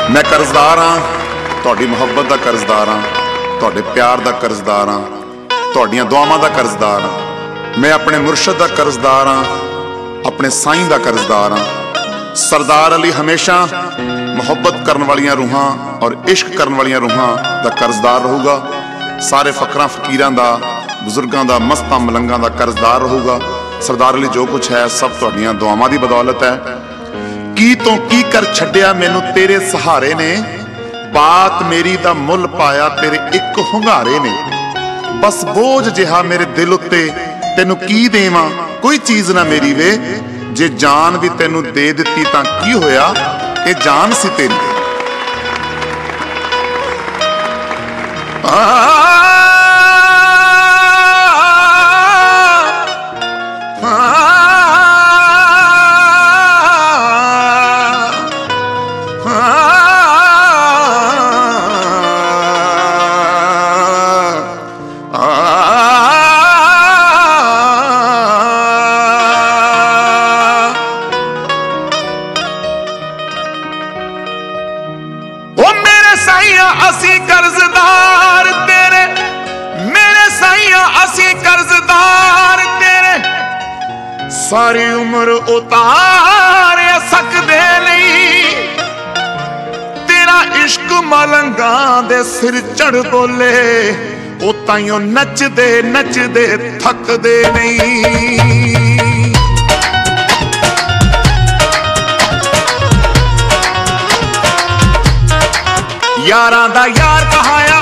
मैं कर्जदार हाँ, तुहाडी मुहब्बत दा कर्जदार हाँ, तुहाडे प्यार दा कर्जदार हाँ, तुहाडीआं दुआवां दा कर्जदार हाँ। मैं अपने मुर्शद दा कर्जदार हाँ, अपने साईं दा कर्जदार हाँ। सरदार अली हमेशा मुहब्बत करन वालियां रूहां और इश्क करन वालियां रूहां दा कर्जदार रहूगा। सारे फकरां फकीरां दा, बुजुर्गां दा, मस्तां मलंगां दा कर्जदार रहूगा। सरदार अली जो कुछ है सब तुहाडीआं दुआवां दी बदौलत है। की तो की कर छड्डिया मैनू तेरे सहारे ने, बात मेरी दा मुल पाया तेरे एक हुंगारे ने। बस बोझ जिहा मेरे दिल उत्ते तेनू की देवां, कोई चीज ना मेरी वे। जे जान भी तेनू दे दित्ती तां की होया, ये जान सी तेरी। असी कर्जदार तेरे, मेरे साईया असी कर्जदार तेरे। सारी उम्र उतार सकदे नहीं, तेरा इश्क मलंगां दे सिर चढ़ बोले, ओ ताइयों नचदे नचदे थकदे नहीं। यारां दा यार कहाया